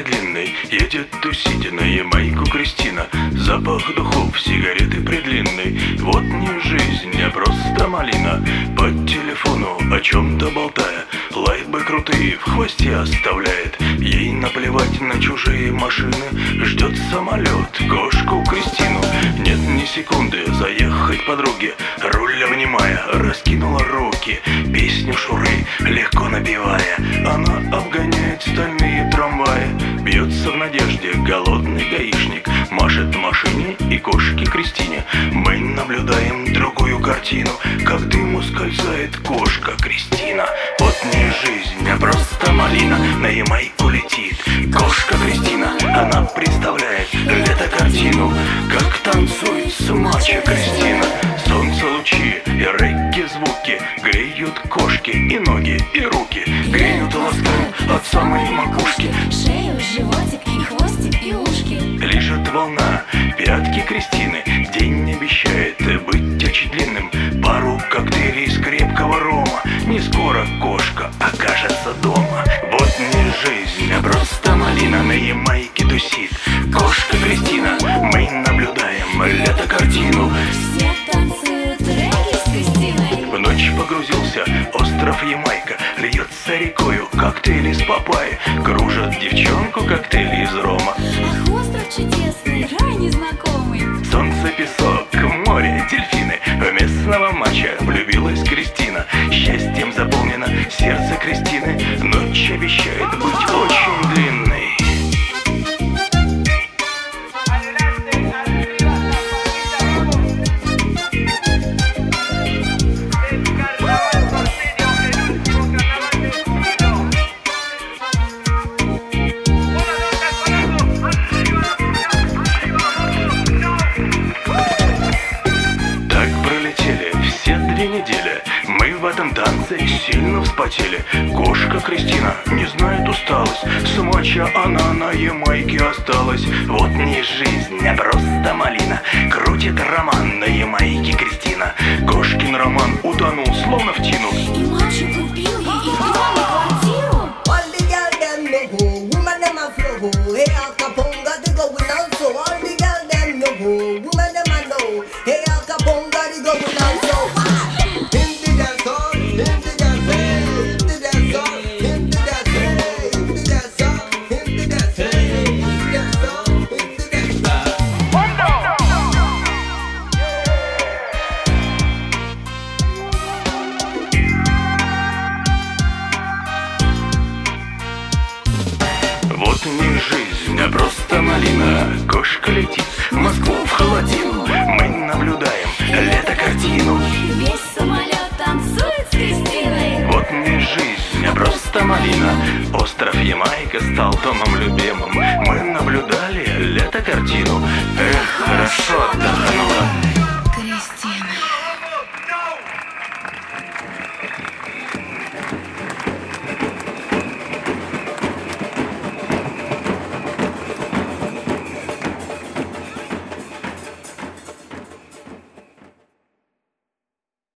предлинный едет тусить на Ямайку Кристина. Запах духов, сигареты предлинной. Вот не жизнь, а просто малина. По телефону о чем-то болтая, лайбы крутые в хвосте оставляет. Ей наплевать на чужие машины. Ждет самолет, кошку Кристину. Нет ни секунды заехать подруге. Руль обнимая, раскинула руки. Песню Шуры легко напевая, она обгоняет стальные трамваи. Бьется в надежде голодный гаишник, машет машине и кошке Кристине. Мы наблюдаем другую картину, как дым ускользает кошка Кристина. Вот не жизнь, а просто малина. На Ямайку летит кошка Кристина. Она представляет лето картину, как танцует с мачо Кристина. Солнце лучи и регги звуки греют кошки и ноги, и руки. Греют и ласкают от самой макушки. Шею, животик и хвостик и ушки. Лежит волна пятки Кристины. День обещает быть очень длинным. Пару коктейлей из крепкого рома. Не скоро кошка окажется дома. Вот не жизнь, а просто малина. На Ямайке тусит кошка Кристина. Мы наблюдаем лето картину. Все танцуют регги с Кристиной. В ночь погрузился остров Ямайка. Льется рекою коктейли с папайи. Кружат девчонку коктейли из рома. Ах, остров чудесный, рай незнакомый. Солнце, песок, море, дельфины. В местного матча влюбилась Кристина. Счастьем заполнено сердце Кристины. Ночь обещает быть очень длинной. Недели. Мы в этом танце сильно вспотели. Кошка Кристина не знает усталость. С матча она на Ямайке осталась. Вот не жизнь, а просто малина. Крутит роман на Ямайке Кристина. Кошкин роман утонул словно в тину. И мачо купил ей их дом и квартиру. Вот не жизнь, а просто малина. Кошка летит в Москву в холодину. Мы наблюдаем лето картину. Весь самолет танцует с Кристиной. Вот не жизнь, а просто малина. Остров Ямайка стал домом любимым. Мы наблюдали лето картину. Эх, хорошо отдохнула